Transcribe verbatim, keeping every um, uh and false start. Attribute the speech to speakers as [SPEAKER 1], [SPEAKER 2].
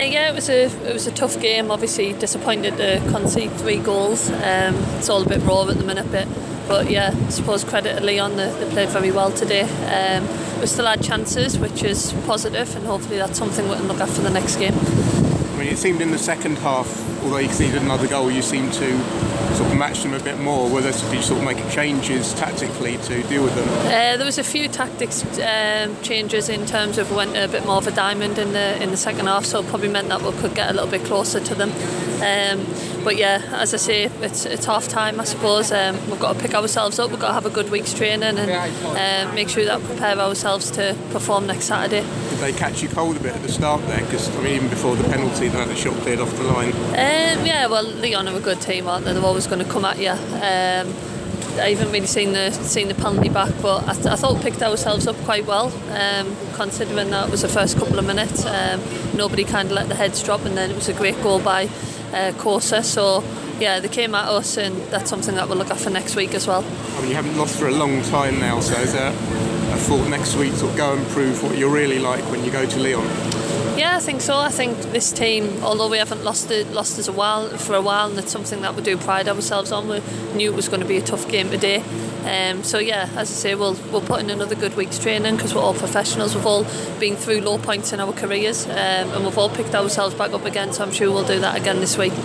[SPEAKER 1] Yeah, it was a it was a tough game. Obviously disappointed to concede three goals. Um, it's all a bit raw at the minute, bit. But yeah, I suppose credit to Leon, they, they played very well today. Um, we still had chances, which is positive, and hopefully that's something we can look at for the next game.
[SPEAKER 2] I mean, it seemed in the second half, although you conceded another goal, you seemed to sort of match them a bit more. Whether did you sort of make changes tactically to deal with them?
[SPEAKER 1] Uh, there was a few tactics um, changes in terms of we went a bit more of a diamond in the in the second half, so it probably meant that we could get a little bit closer to them. Um, but yeah, as I say, it's it's half time, I suppose. Um, we've got to pick ourselves up. We've got to have a good week's training and uh, make sure that we prepare ourselves to perform next Saturday.
[SPEAKER 2] Did they catch you cold a bit at the start there? Because I mean, even before the penalty, they had a shot cleared off the line.
[SPEAKER 1] Um, yeah, well, Leon are a good team, aren't they? They're always going to come at you. Um, I haven't really seen the seen the penalty back, but I, th- I thought we picked ourselves up quite well, um, considering that it was the first couple of minutes. Um, nobody kind of let the heads drop, and then it was a great goal by uh, Corsa. So yeah, they came at us, and that's something that we'll look at for next week as well.
[SPEAKER 2] I mean, you haven't lost for a long time now, so is there a thought next week to go and prove what you're really like when you go to Leon?
[SPEAKER 1] Yeah, I think so. I think this team, although we haven't lost it, lost us a while for a while, and it's something that we do pride ourselves on. We knew it was going to be a tough game today. Um, so yeah, as I say, we'll we'll put in another good week's training because we're all professionals. We've all been through low points in our careers, um, and we've all picked ourselves back up again. So I'm sure we'll do that again this week.